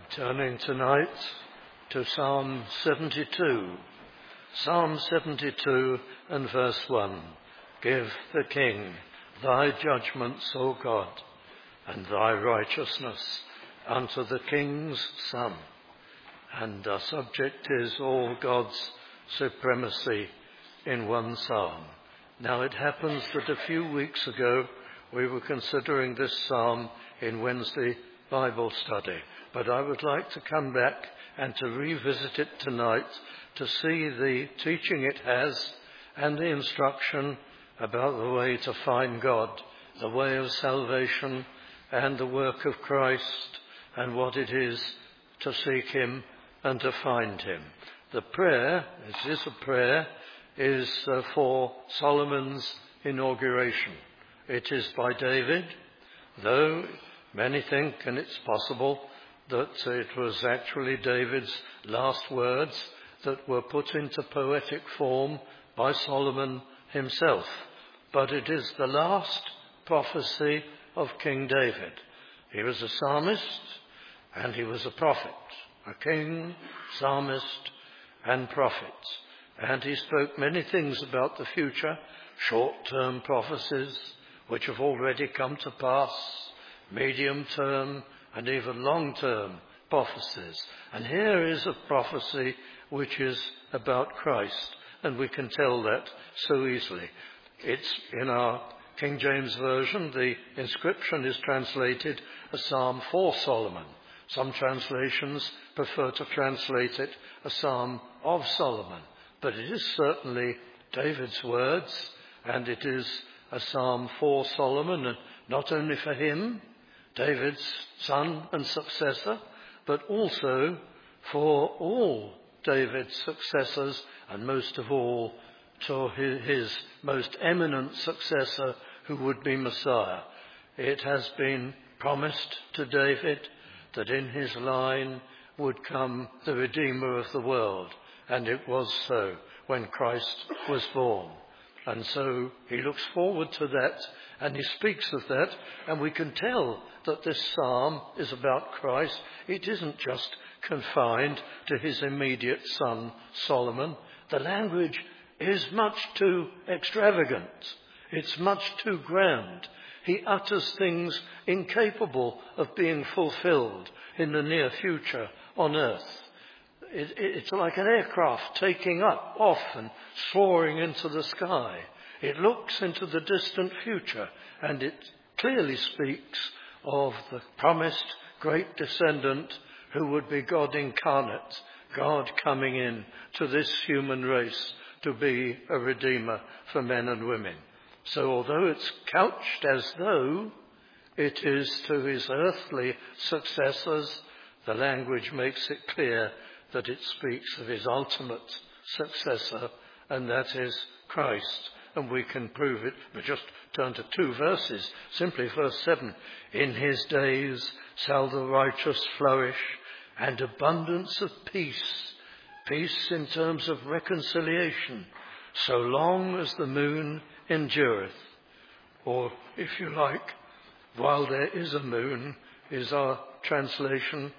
Turning tonight to Psalm 72. Psalm 72 and verse 1. Give the King thy judgments, O God, and thy righteousness unto the King's Son. And our subject is all God's supremacy in one psalm. Now it happens that a few weeks ago we were considering this psalm in Wednesday Bible study. But I would like to come back and to revisit it tonight to see the teaching it has and the instruction about the way to find God, the way of salvation and the work of Christ and what it is to seek him and to find him. The prayer, it is a prayer, is for Solomon's inauguration. It is by David, though many think, and it's possible, that it was actually David's last words that were put into poetic form by Solomon himself. But it is the last prophecy of King David. He was a psalmist and he was a prophet, a king, psalmist and prophet. And he spoke many things about the future, short-term prophecies which have already come to pass, medium-term and even long-term prophecies. And here is a prophecy which is about Christ, and we can tell that so easily. It's in our King James Version, the inscription is translated a psalm for Solomon. Some translations prefer to translate it a psalm of Solomon, but it is certainly David's words, and it is a psalm for Solomon, and not only for him, David's son and successor, but also for all David's successors, and most of all to his most eminent successor, who would be Messiah. It has been promised to David that in his line would come the Redeemer of the world, and it was so when Christ was born. And so he looks forward to that, and he speaks of that, and we can tell that this psalm is about Christ. It isn't just confined to his immediate son, Solomon. The language is much too extravagant. It's much too grand. He utters things incapable of being fulfilled in the near future on earth. It's like an aircraft taking off and soaring into the sky. It looks into the distant future, and it clearly speaks of the promised great descendant who would be God incarnate, God coming in to this human race to be a redeemer for men and women. So although it's couched as though it is to his earthly successors, the language makes it clear that it speaks of his ultimate successor, and that is Christ. And we can prove it. We just turn to two verses. Simply verse 7. In his days shall the righteous flourish, and abundance of peace. Peace in terms of reconciliation, so long as the moon endureth. Or, if you like, while there is a moon, is our translation.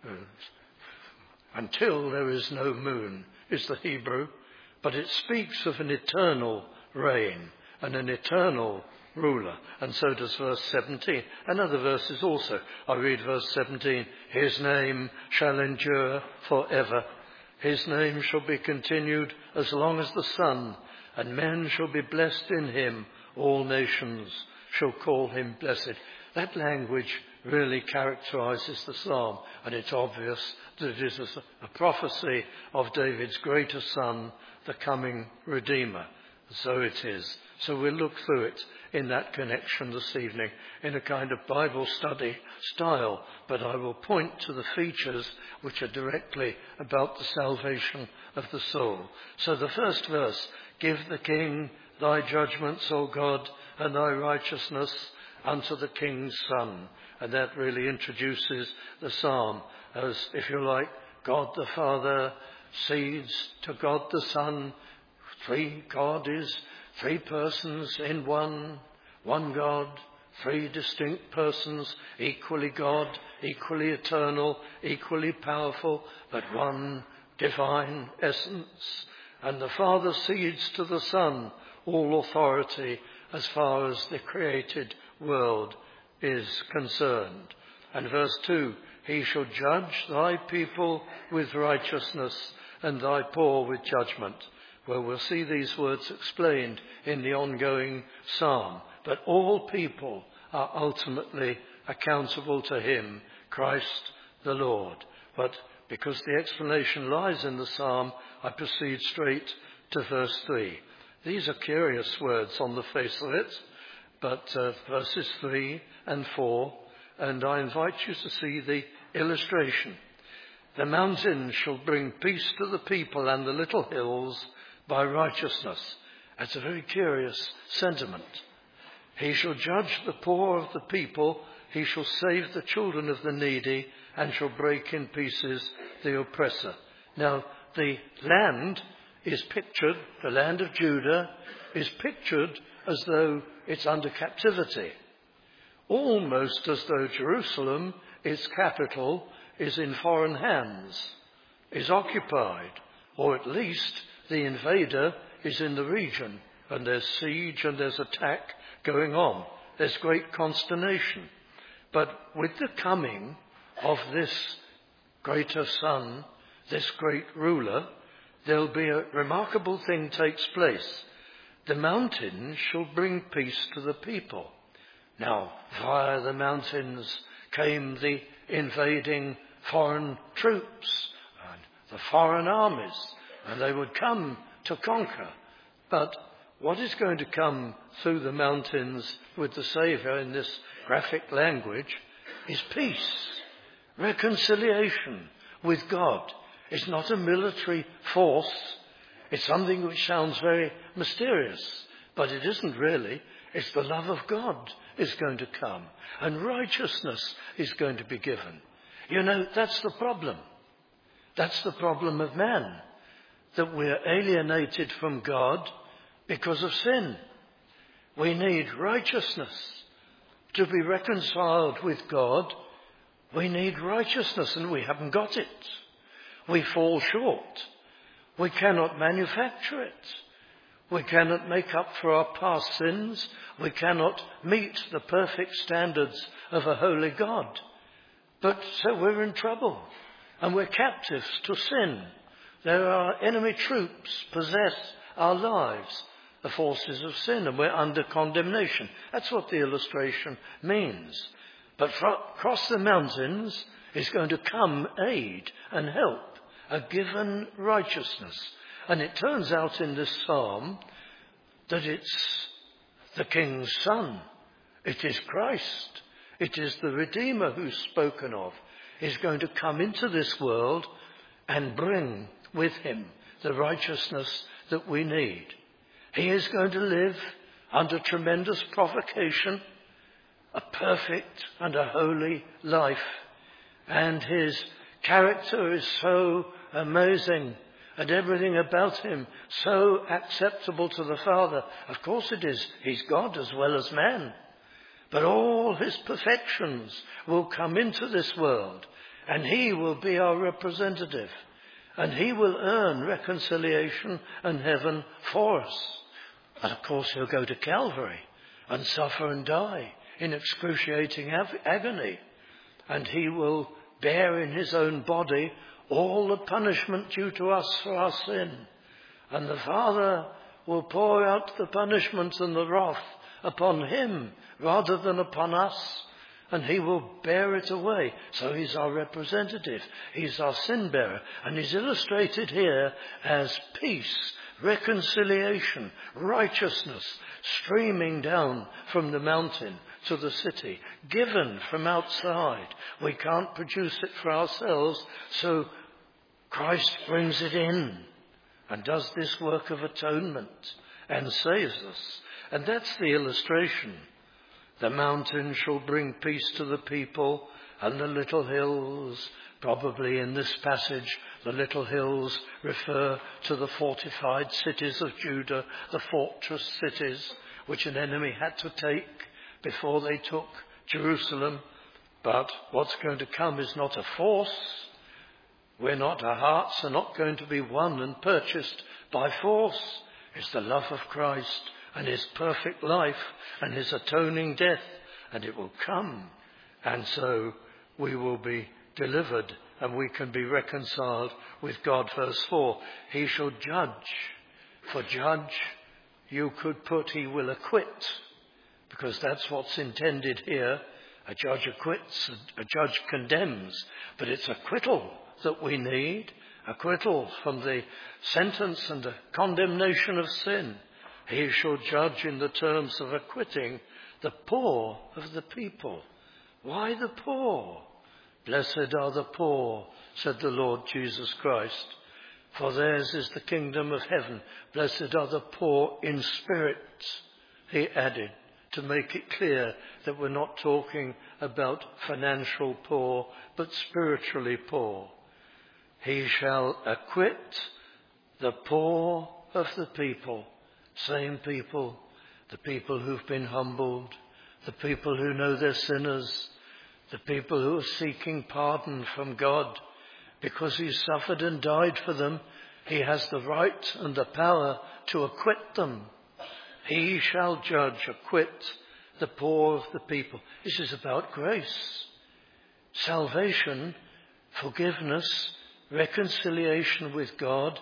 Until there is no moon is the Hebrew, but it speaks of an eternal reign and an eternal ruler. And so does verse 17 and other verses also. I read verse 17, his name shall endure forever. His name shall be continued as long as the sun, and men shall be blessed in him. All nations shall call him blessed. That language really characterizes the psalm, and it's obvious that it is a prophecy of David's greater son, the coming Redeemer. So it is. So we'll look through it in that connection this evening in a kind of Bible study style, but I will point to the features which are directly about the salvation of the soul. So the first verse, give the King thy judgments, O God, and thy righteousness unto the King's Son. And that really introduces the psalm as, if you like, God the Father cedes to God the Son. God is three persons in one God, three distinct persons, equally God, equally eternal, equally powerful, but one divine essence. And the Father cedes to the Son all authority as far as the created world is concerned. And verse 2, he shall judge thy people with righteousness and thy poor with judgment. Well, we'll see these words explained in the ongoing psalm. But all people are ultimately accountable to him, Christ the Lord. But because the explanation lies in the psalm, I proceed straight to verse 3. These are curious words on the face of it, but verses 3 and 4, and I invite you to see the illustration. The mountains shall bring peace to the people, and the little hills by righteousness. That's a very curious sentiment. He shall judge the poor of the people, he shall save the children of the needy, and shall break in pieces the oppressor. Now, the land is pictured, the land of Judah is pictured as though it's under captivity. Almost as though Jerusalem, its capital, is in foreign hands, is occupied, or at least the invader is in the region, and there's siege and there's attack going on. There's great consternation. But with the coming of this greater Son, this great ruler, there'll be a remarkable thing takes place. The mountains shall bring peace to the people. Now, via the mountains came the invading foreign troops and the foreign armies, and they would come to conquer. But what is going to come through the mountains with the Saviour in this graphic language is peace, reconciliation with God. It's not a military force. It's something which sounds very mysterious, but it isn't really. It's the love of God is going to come, and righteousness is going to be given. You know, that's the problem. That's the problem of man, that we're alienated from God because of sin. We need righteousness. To be reconciled with God, we need righteousness, and we haven't got it. We fall short. We cannot manufacture it. We cannot make up for our past sins. We cannot meet the perfect standards of a holy God. But so we're in trouble, and we're captives to sin. There are enemy troops possess our lives, the forces of sin, and we're under condemnation. That's what the illustration means. But across the mountains is going to come aid and help, a given righteousness. And it turns out in this psalm that it's the King's Son. It is Christ. It is the Redeemer who's spoken of. Is going to come into this world and bring with him the righteousness that we need. He is going to live under tremendous provocation, a perfect and a holy life. And his character is so amazing, and everything about him so acceptable to the Father. Of course it is. He's God as well as man. But all his perfections will come into this world, and he will be our representative, and he will earn reconciliation and heaven for us. And of course he'll go to Calvary and suffer and die in excruciating agony, and he will bear in his own body all the punishment due to us for our sin. And the Father will pour out the punishment and the wrath upon him rather than upon us, and he will bear it away. So he's our representative. He's our sin bearer, and he's illustrated here as peace, reconciliation, righteousness streaming down from the mountain to the city, given from outside. We can't produce it for ourselves, so Christ brings it in and does this work of atonement and saves us. And that's the illustration. The mountain shall bring peace to the people, and the little hills, probably in this passage, the little hills refer to the fortified cities of Judah, the fortress cities which an enemy had to take. before they took Jerusalem. But what's going to come is not a force. Our hearts are not going to be won and purchased by force. It's the love of Christ and his perfect life and his atoning death, and it will come. And so we will be delivered and we can be reconciled with God. Verse 4, he shall judge. For judge, you could put he will acquit, because that's what's intended here. A judge acquits, a judge condemns, but it's acquittal that we need. Acquittal from the sentence and the condemnation of sin. He shall judge in the terms of acquitting the poor of the people. Why the poor? Blessed are the poor, said the Lord Jesus Christ, for theirs is the kingdom of heaven. Blessed are the poor in spirit, he added, to make it clear that we're not talking about financial poor, but spiritually poor. He shall acquit the poor of the people. Same people, the people who've been humbled, the people who know they're sinners, the people who are seeking pardon from God because he suffered and died for them. He has the right and the power to acquit them. He shall judge, acquit the poor of the people. This is about grace. Salvation, forgiveness, reconciliation with God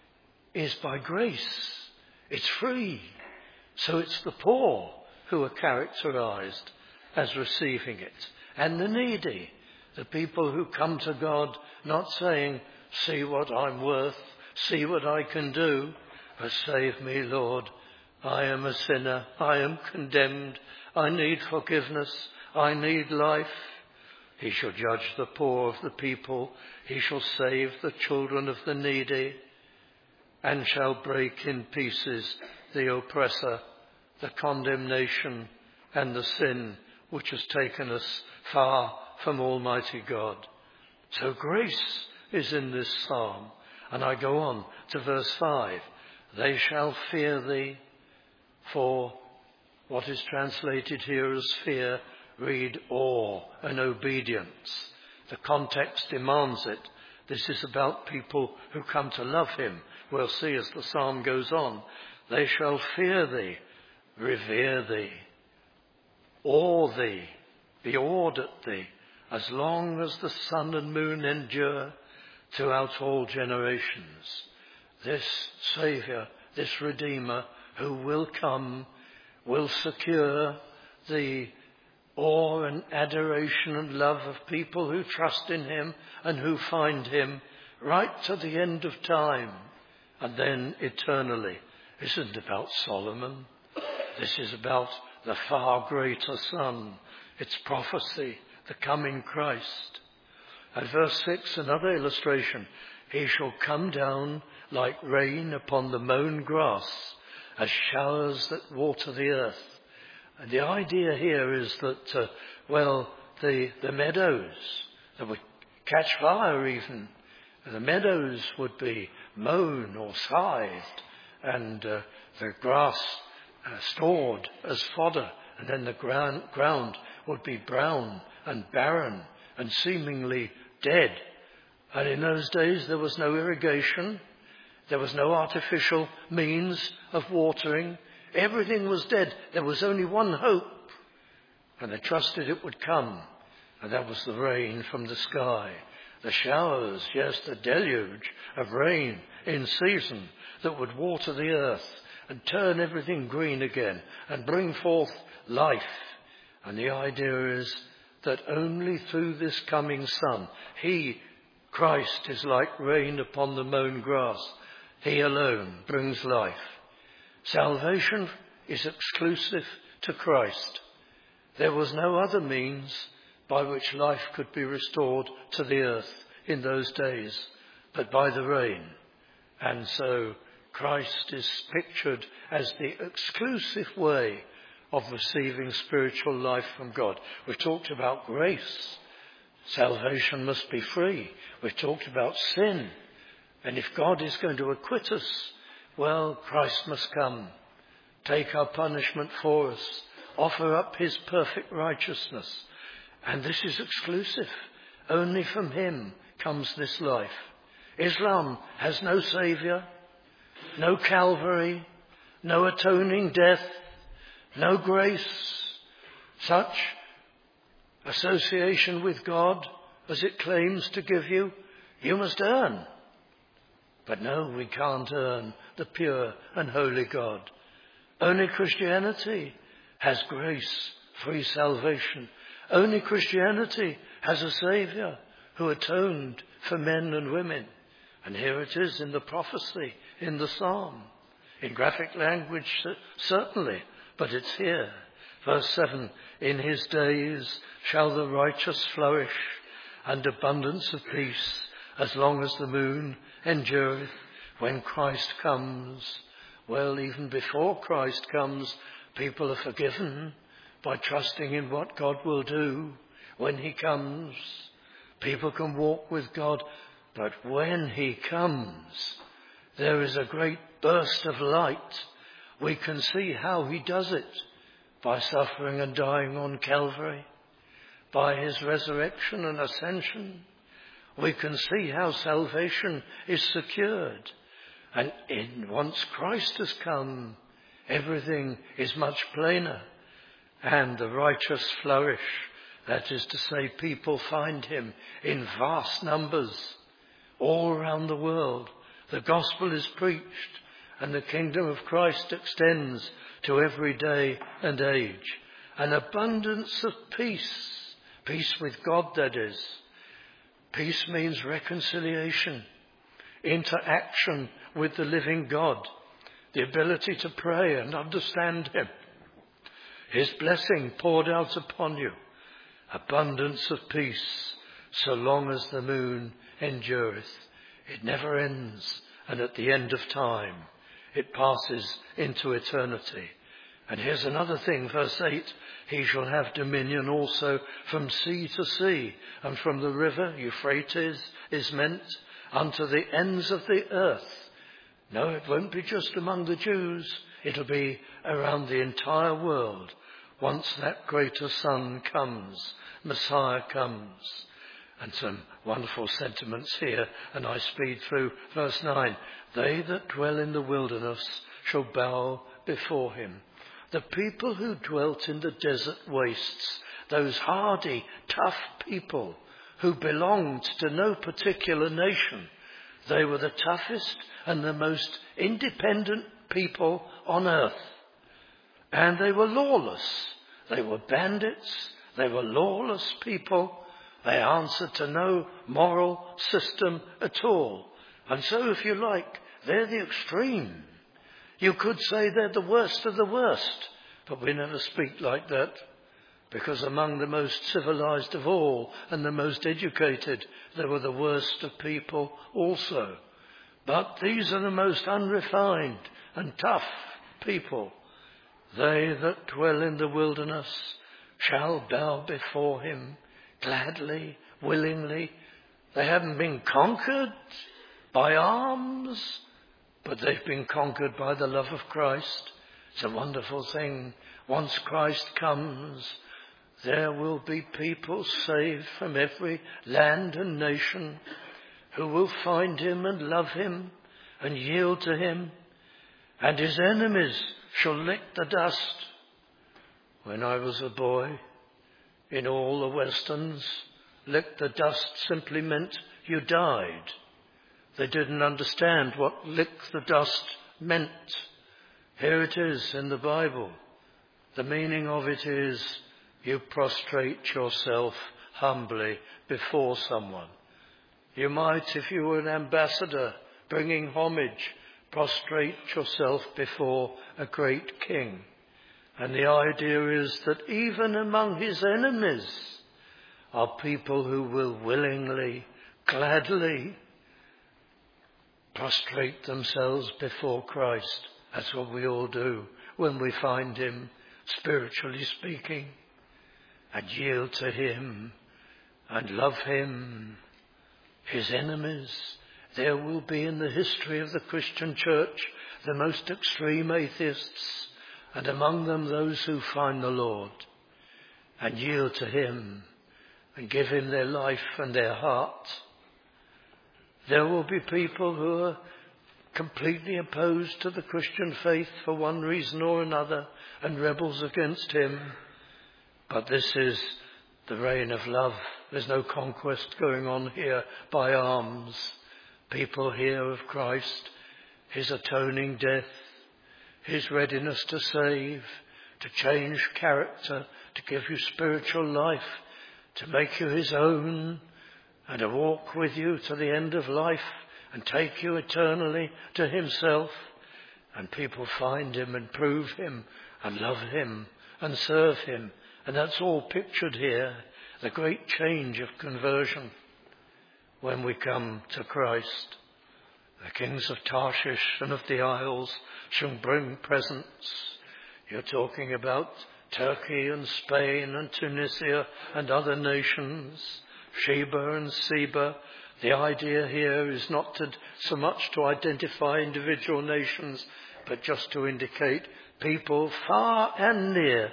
is by grace. It's free. So it's the poor who are characterized as receiving it. And the needy, the people who come to God not saying, see what I'm worth, see what I can do, but save me, Lord. I am a sinner. I am condemned. I need forgiveness. I need life. He shall judge the poor of the people. He shall save the children of the needy, and shall break in pieces the oppressor, the condemnation and the sin which has taken us far from Almighty God. So grace is in this psalm. And I go on to verse 5. They shall fear thee. For what is translated here as fear, read awe and obedience. The context demands it. This is about people who come to love him. We'll see as the psalm goes on. They shall fear thee, revere thee, awe thee, be awed at thee, as long as the sun and moon endure throughout all generations. This Saviour, this Redeemer, who will come, will secure the awe and adoration and love of people who trust in him and who find him right to the end of time and then eternally. This isn't about Solomon. This is about the far greater Son. It's prophecy, the coming Christ. At verse 6, another illustration. He shall come down like rain upon the mown grass, as showers that water the earth. And the idea here is that, the meadows that would catch fire even, the meadows would be mown or scythed, and the grass stored as fodder, and then the ground would be brown and barren and seemingly dead. And in those days there was no irrigation. There was no artificial means of watering. Everything was dead. There was only one hope. And they trusted it would come. And that was the rain from the sky. The showers, yes, the deluge of rain in season that would water the earth and turn everything green again and bring forth life. And the idea is that only through this coming Son, he, Christ, is like rain upon the mown grass. He alone brings life. Salvation is exclusive to Christ. There was no other means by which life could be restored to the earth in those days, but by the rain. And so Christ is pictured as the exclusive way of receiving spiritual life from God. We've talked about grace. Salvation must be free. We've talked about sin. And if God is going to acquit us, well, Christ must come, take our punishment for us, offer up his perfect righteousness. And this is exclusive. Only from him comes this life. Islam has no saviour, no Calvary, no atoning death, no grace, such association with God as it claims to give you. You must earn. But no, we can't earn the pure and holy God. Only Christianity has grace, free salvation. Only Christianity has a Saviour who atoned for men and women. And here it is in the prophecy, in the psalm. In graphic language, certainly, but it's here. Verse 7, in his days shall the righteous flourish, and abundance of peace, as long as the moon endureth. When Christ comes, well, even before Christ comes, people are forgiven by trusting in what God will do when he comes. People can walk with God, but when he comes, there is a great burst of light. We can see how he does it by suffering and dying on Calvary, by his resurrection and ascension. We can see how salvation is secured. And once Christ has come, everything is much plainer. And the righteous flourish. That is to say, people find him in vast numbers all around the world. The gospel is preached, and the kingdom of Christ extends to every day and age. An abundance of peace. Peace with God, that is. Peace means reconciliation, interaction with the living God, the ability to pray and understand him, his blessing poured out upon you, abundance of peace, so long as the moon endureth. It never ends, and at the end of time, it passes into eternity. And here's another thing, verse 8, he shall have dominion also from sea to sea, and from the river Euphrates is meant unto the ends of the earth. No, it won't be just among the Jews. It'll be around the entire world. Once that greater Son comes, Messiah comes. And some wonderful sentiments here, and I speed through verse 9. They that dwell in the wilderness shall bow before him. The people who dwelt in the desert wastes, those hardy, tough people who belonged to no particular nation, they were the toughest and the most independent people on earth. And they were lawless. They were bandits. They were lawless people. They answered to no moral system at all. And so, if you like, they're the extreme. You could say they're the worst of the worst, but we never speak like that, because among the most civilized of all and the most educated, they were the worst of people also. But these are the most unrefined and tough people. They that dwell in the wilderness shall bow before him gladly, willingly. They haven't been conquered by arms, but they've been conquered by the love of Christ. It's a wonderful thing. Once Christ comes, there will be people saved from every land and nation who will find him and love him and yield to him, and his enemies shall lick the dust. When I was a boy, in all the westerns, lick the dust simply meant you died. They didn't understand what lick the dust meant. Here it is in the Bible. The meaning of it is you prostrate yourself humbly before someone. You might, if you were an ambassador bringing homage, prostrate yourself before a great king. And the idea is that even among his enemies are people who will willingly, gladly prostrate themselves before Christ. That's what we all do when we find him, spiritually speaking, and yield to him and love him. His enemies. There will be in the history of the Christian church the most extreme atheists and among them those who find the Lord and yield to him and give him their life and their heart. There will be people who are completely opposed to the Christian faith for one reason or another and rebels against him. But this is the reign of love. There's no conquest going on here by arms. People hear of Christ, his atoning death, his readiness to save, to change character, to give you spiritual life, to make you his own, and to walk with you to the end of life and take you eternally to himself. And people find him and prove him and love him and serve him. And that's all pictured here, the great change of conversion when we come to Christ. The kings of Tarshish and of the isles shall bring presents. You're talking about Turkey and Spain and Tunisia and other nations, Sheba and Seba. The idea here is not so much to identify individual nations, but just to indicate people far and near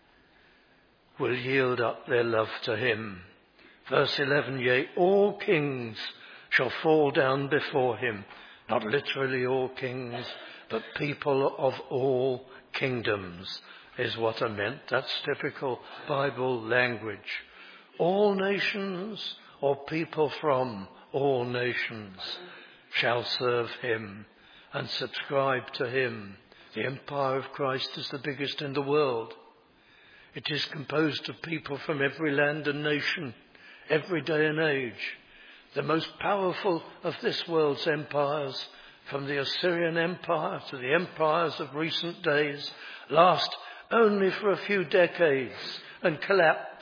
will yield up their love to him. Verse 11, yea, all kings shall fall down before him. Not literally all kings, but people of all kingdoms is what I meant. That's typical Bible language. All nations, or people from all nations, shall serve him and subscribe to him. The empire of Christ is the biggest in the world. It is composed of people from every land and nation, every day and age. The most powerful of this world's empires, from the Assyrian Empire to the empires of recent days, last only for a few decades and collapse.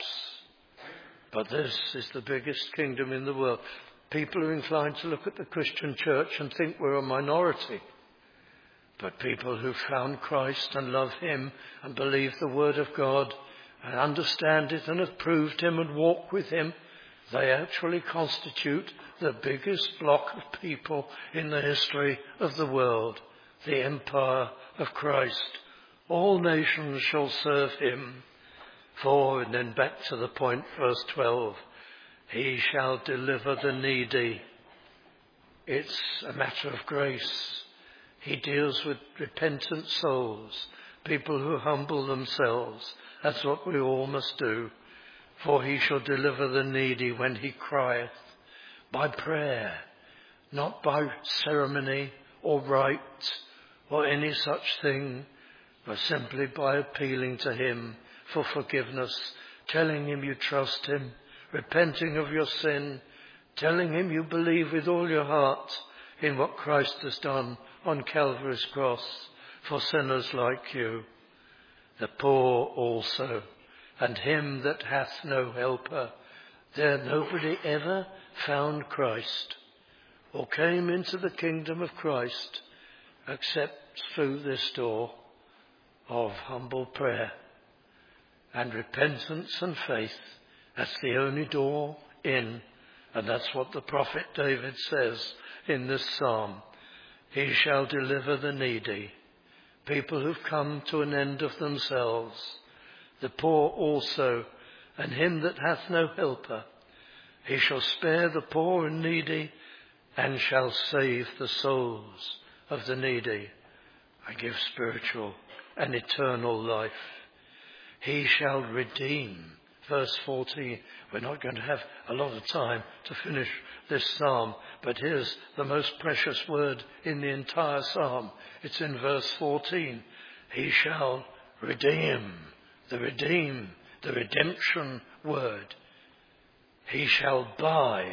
But this is the biggest kingdom in the world. People are inclined to look at the Christian church and think we're a minority. But people who found Christ and love him and believe the word of God and understand it and have proved him and walk with him, they actually constitute the biggest block of people in the history of the world, the empire of Christ. All nations shall serve him. And then back to the point, verse 12. He shall deliver the needy. It's a matter of grace. He deals with repentant souls, people who humble themselves. That's what we all must do. For he shall deliver the needy when he crieth, by prayer, not by ceremony or rite or any such thing, but simply by appealing to him for forgiveness, telling him you trust him, repenting of your sin, telling him you believe with all your heart in what Christ has done on Calvary's cross for sinners like you. The poor also, and him that hath no helper. There nobody ever found Christ or came into the kingdom of Christ except through this door of humble prayer and repentance and faith. That's the only door in, and that's what the prophet David says in this psalm. He shall deliver the needy, people who've come to an end of themselves, the poor also, and him that hath no helper. He shall spare the poor and needy, and shall save the souls of the needy, and give spiritual and eternal life. He shall redeem. Verse 14. We're not going to have a lot of time to finish this psalm, but here's the most precious word in the entire psalm. It's in verse 14. He shall redeem. The redemption word. He shall buy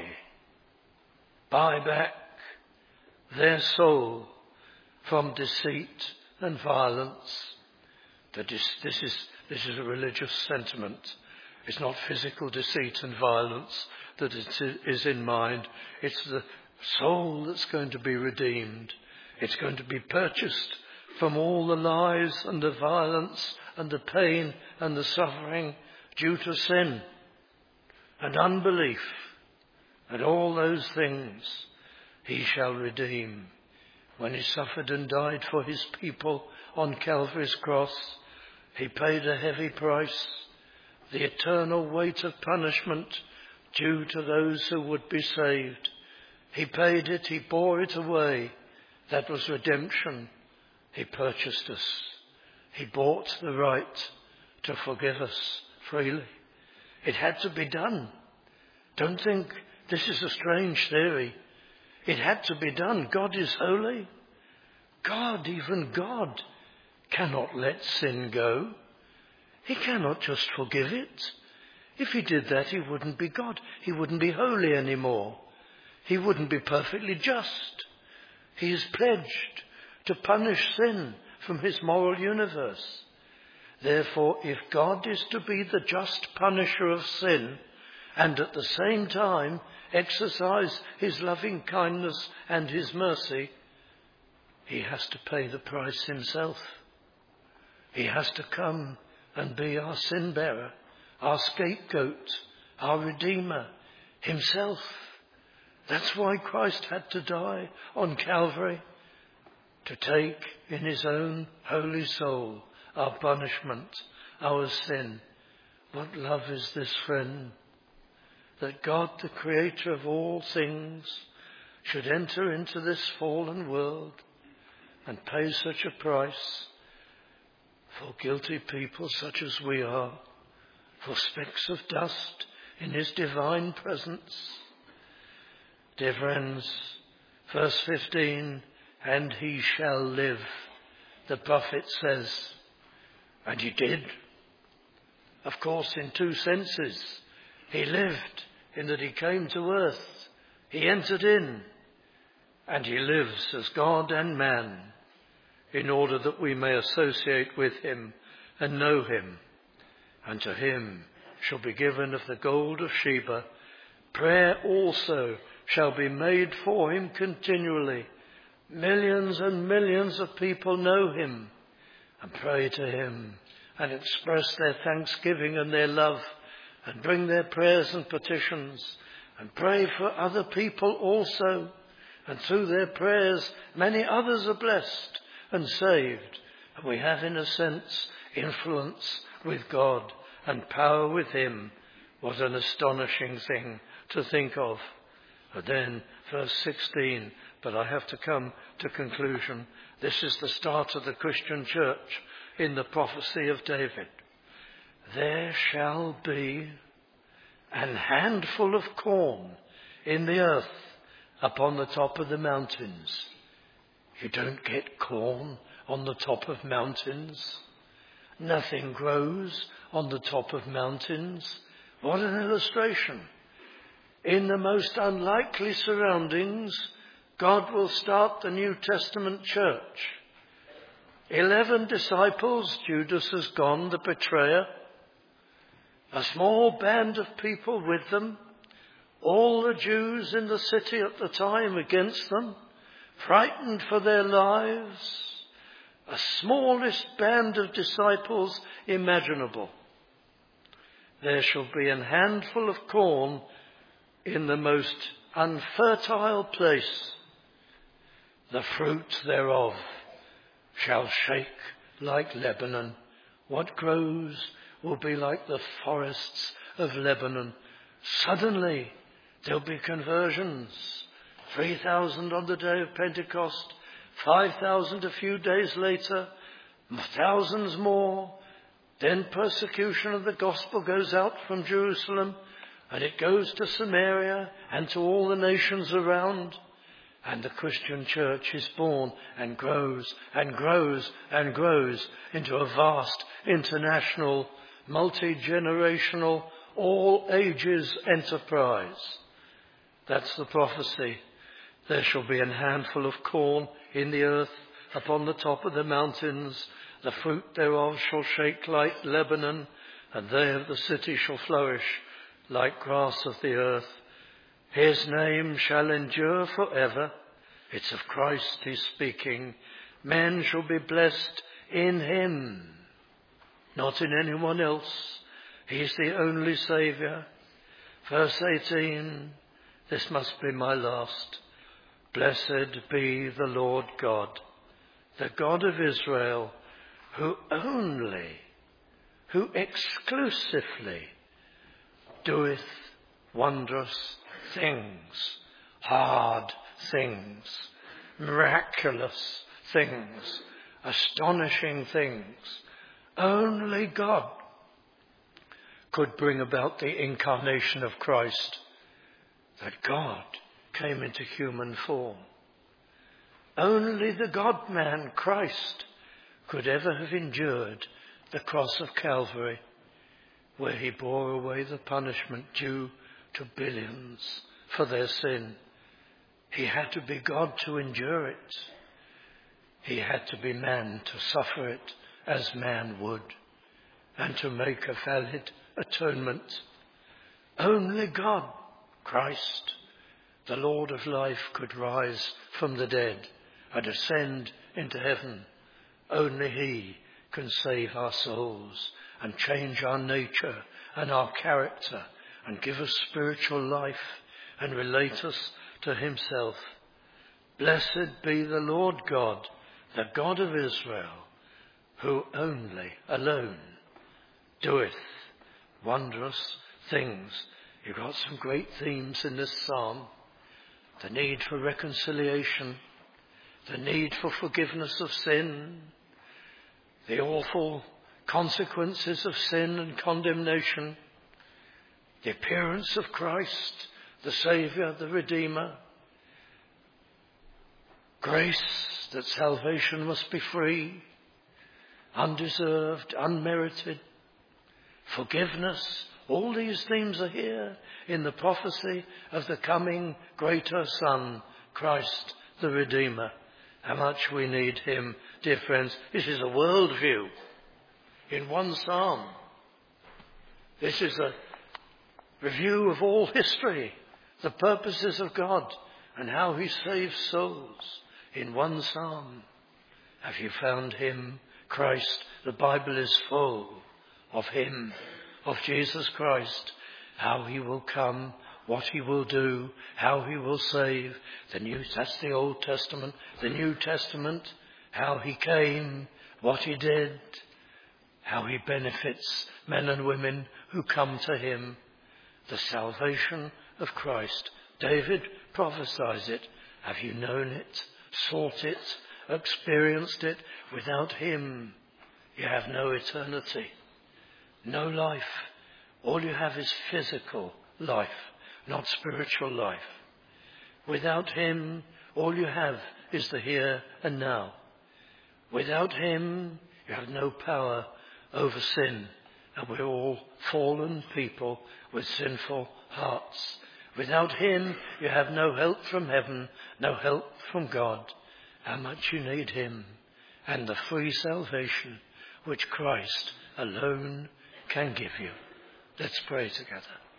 back their soul from deceit and violence. This is a religious sentiment. It's not physical deceit and violence that is in mind. It's the soul that's going to be redeemed. It's going to be purchased from all the lies and the violence and the pain and the suffering due to sin and unbelief and all those things. He shall redeem. When he suffered and died for his people on Calvary's cross. He paid a heavy price, the eternal weight of punishment due to those who would be saved. He paid it, he bore it away. That was redemption. He purchased us. He bought the right to forgive us freely. It had to be done. Don't think this is a strange theory. It had to be done. God is holy. God, even God, cannot let sin go. He cannot just forgive it. If he did that, he wouldn't be God. He wouldn't be holy anymore. He wouldn't be perfectly just. He is pledged to punish sin from his moral universe. Therefore, if God is to be the just punisher of sin and at the same time exercise his loving kindness and his mercy, he has to pay the price himself. He has to come and be our sin bearer, our scapegoat, our redeemer, himself. That's why Christ had to die on Calvary, to take in his own holy soul our punishment, our sin. What love is this, friend? That God, the creator of all things, should enter into this fallen world and pay such a price for guilty people such as we are, for specks of dust in his divine presence. Dear friends, verse 15, and he shall live. The prophet says, and he did. Of course, in two senses. He lived in that he came to earth. He entered in, and he lives as God and man, in order that we may associate with him and know him. And to him shall be given of the gold of Sheba. Prayer also shall be made for him continually. Millions and millions of people know him and pray to him and express their thanksgiving and their love and bring their prayers and petitions and pray for other people also. And through their prayers, many others are blessed and saved. And we have, in a sense, influence with God and power with him. What an astonishing thing to think of. But then, verse 16, but I have to come to conclusion. This is the start of the Christian church in the prophecy of David. There shall be an handful of corn in the earth upon the top of the mountains. You don't get corn on the top of mountains. Nothing grows on the top of mountains. What an illustration. In the most unlikely surroundings, God will start the New Testament church. 11 disciples, Judas has gone, the betrayer. A small band of people with them. All the Jews in the city at the time against them, frightened for their lives. A smallest band of disciples imaginable. There shall be an handful of corn in the most unfertile place. The fruit thereof shall shake like Lebanon. What grows will be like the forests of Lebanon. Suddenly there'll be conversions. 3,000 on the day of Pentecost, 5,000 a few days later, thousands more. Then persecution of the gospel goes out from Jerusalem, and it goes to Samaria and to all the nations around. And the Christian church is born and grows and grows and grows into a vast, international, multi-generational, all ages enterprise. That's the prophecy. There shall be an handful of corn in the earth upon the top of the mountains. The fruit thereof shall shake like Lebanon, and they of the city shall flourish like grass of the earth. His name shall endure forever. It's of Christ he's speaking. Men shall be blessed in him, not in anyone else. He's the only Saviour. Verse 18, this must be my last. Blessed be the Lord God, the God of Israel, who exclusively doeth wondrous things, hard things, miraculous things, astonishing things. Only God could bring about the incarnation of Christ, that God came into human form. Only the God-man, Christ, could ever have endured the cross of Calvary, where he bore away the punishment due to billions for their sin. He had to be God to endure it. He had to be man to suffer it as man would, and to make a valid atonement. Only God, Christ, the Lord of life, could rise from the dead and ascend into heaven. Only he can save our souls and change our nature and our character and give us spiritual life and relate us to himself. Blessed be the Lord God, the God of Israel, who only, alone, doeth wondrous things. You've got some great themes in this psalm. The need for reconciliation, the need for forgiveness of sin, the awful consequences of sin and condemnation, the appearance of Christ, the Saviour, the Redeemer, grace, that salvation must be free, undeserved, unmerited, forgiveness. All these themes are here in the prophecy of the coming greater Son, Christ the Redeemer. How much we need him, dear friends. This is a worldview in one psalm. This is a review of all history, the purposes of God and how he saves souls in one psalm. Have you found him, Christ? The Bible is full of him, of Jesus Christ, how he will come, what he will do, how he will save. That's the Old Testament. The New Testament, how he came, what he did, how he benefits men and women who come to him. The salvation of Christ. David prophesies it. Have you known it, sought it, experienced it? Without him, you have no eternity, no life. All you have is physical life, not spiritual life. Without him, all you have is the here and now. Without him, you have no power over sin. And we're all fallen people with sinful hearts. Without him, you have no help from heaven, no help from God. How much you need him and the free salvation which Christ alone can give you. Let's pray together.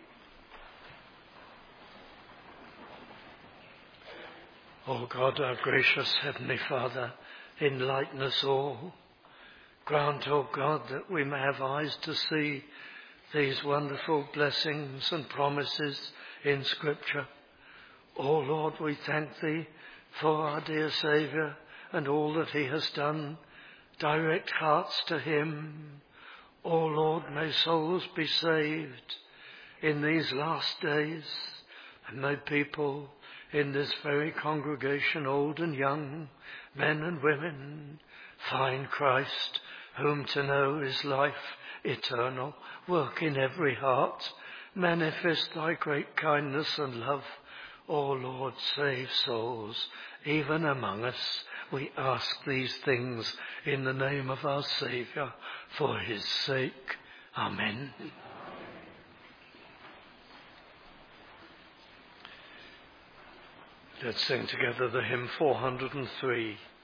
O God, our gracious Heavenly Father, enlighten us all. Grant, O God, that we may have eyes to see these wonderful blessings and promises in Scripture. O Lord, we thank thee for our dear Saviour and all that he has done. Direct hearts to him. O Lord, may souls be saved in these last days, and may people in this very congregation, old and young, men and women, find Christ, whom to know is life eternal. Work in every heart, manifest thy great kindness and love. O Lord, save souls, even among us. We ask these things in the name of our Saviour, for his sake. Amen. Let's sing together the hymn 403.